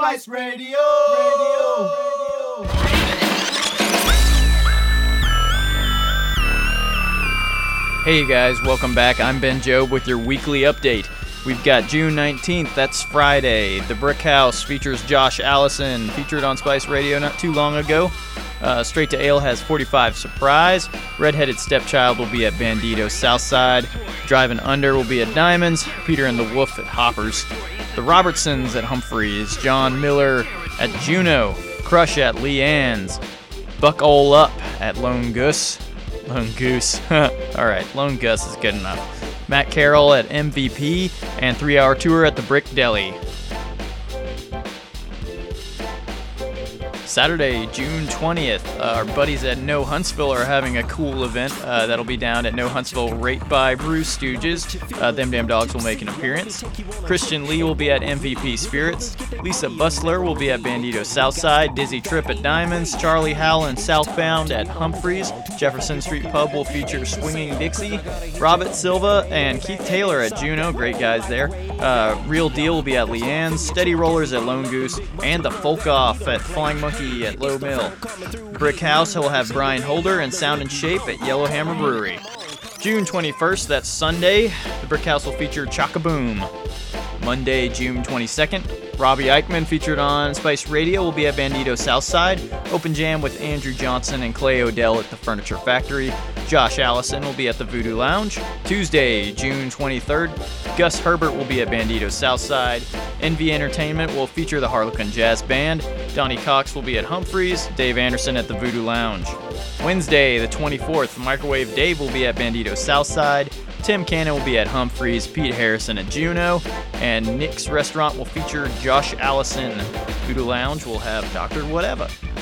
Spice Radio. Hey you guys, welcome back. I'm Ben Jobe with your weekly update. We've got June 19th, that's Friday. The Brick House features Josh Allison, featured on Spice Radio not too long ago. Straight to Ale has 45 Surprise. Redheaded Stepchild will be at Bandito Southside. Driving Under will be at Diamonds. Peter and the Wolf at Hoppers. The Robertsons at Humphreys. John Miller at Juno. Crush at Leanne's. Buck Ole Up at Lone Goose. Alright, Lone Gus is good enough. Matt Carroll at MVP. And 3-hour tour at the Brick Deli. Saturday, June 20th, our buddies at No Huntsville are having a cool event that'll be down at No Huntsville right by Bruce Stooges. Them Damn Dogs will make an appearance. Christian Lee will be at MVP Spirits. Lisa Bustler will be at Bandito Southside. Dizzy Trip at Diamonds. Charlie Howland Southbound at Humphreys. Jefferson Street Pub will feature Swinging Dixie. Robert Silva and Keith Taylor at Juno, great guys there. Real Deal will be at Leanne's. Steady Rollers at Lone Goose. And the Folk Off at Flying Monkey at Low Mill. Brick House will have Brian Holder and Sound and Shape at Yellowhammer Brewery. June 21st, that's Sunday, the Brick House will feature Chock-a-Boom. Monday, June 22nd, Robbie Eichman, featured on Spice Radio, will be at Bandito Southside. Open Jam with Andrew Johnson and Clay Odell at the Furniture Factory. Josh Allison will be at the Voodoo Lounge. Tuesday, June 23rd, Gus Herbert will be at Bandito Southside. NV Entertainment will feature the Harlequin Jazz Band. Donnie Cox will be at Humphreys. Dave Anderson at the Voodoo Lounge. Wednesday, the 24th, Microwave Dave will be at Bandito Southside. Tim Cannon will be at Humphreys. Pete Harrison at Juno. And Nick's Restaurant will feature Josh Allison. Voodoo Lounge will have Dr. Whatever.